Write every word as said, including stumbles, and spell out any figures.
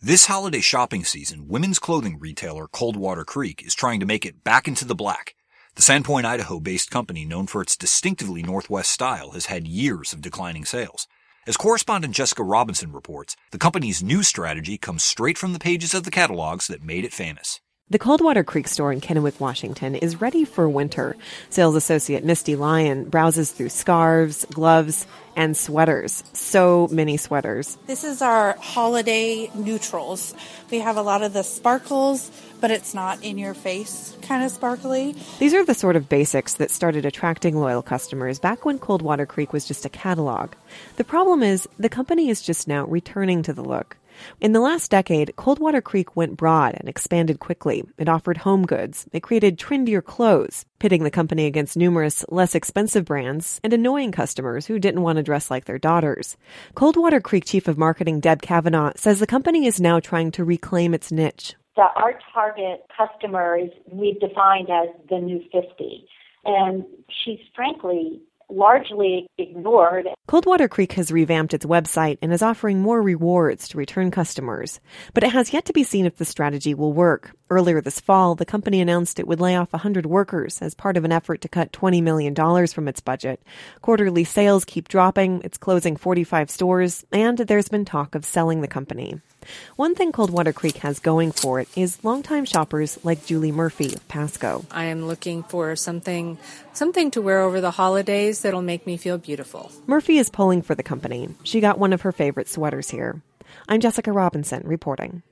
This holiday shopping season, women's clothing retailer Coldwater Creek is trying to make it back into the black. The Sandpoint, Idaho-based company known for its distinctively Northwest style has had years of declining sales. As correspondent Jessica Robinson reports, the company's new strategy comes straight from the pages of the catalogs that made it famous. The Coldwater Creek store in Kennewick, Washington is ready for winter. Sales associate Misty Lyon browses through scarves, gloves, and sweaters. So many sweaters. This is our holiday neutrals. We have a lot of the sparkles, but it's not in your face kind of sparkly. These are the sort of basics that started attracting loyal customers back when Coldwater Creek was just a catalog. The problem is the company is just now returning to the look. In the last decade, Coldwater Creek went broad and expanded quickly. It offered home goods. It created trendier clothes, pitting the company against numerous less expensive brands and annoying customers who didn't want to dress like their daughters. Coldwater Creek Chief of Marketing Deb Kavanaugh says the company is now trying to reclaim its niche. The, our target customer is we've defined as the new fifty, and she's frankly largely ignored. Coldwater Creek has revamped its website and is offering more rewards to return customers. But it has yet to be seen if the strategy will work. Earlier this fall, the company announced it would lay off one hundred workers as part of an effort to cut twenty million dollars from its budget. Quarterly sales keep dropping, it's closing forty-five stores, and there's been talk of selling the company. One thing Coldwater Creek has going for it is longtime shoppers like Julie Murphy of Pasco. I am looking for something something to wear over the holidays that'll make me feel beautiful. Murphy is pulling for the company. She got one of her favorite sweaters here. I'm Jessica Robinson reporting.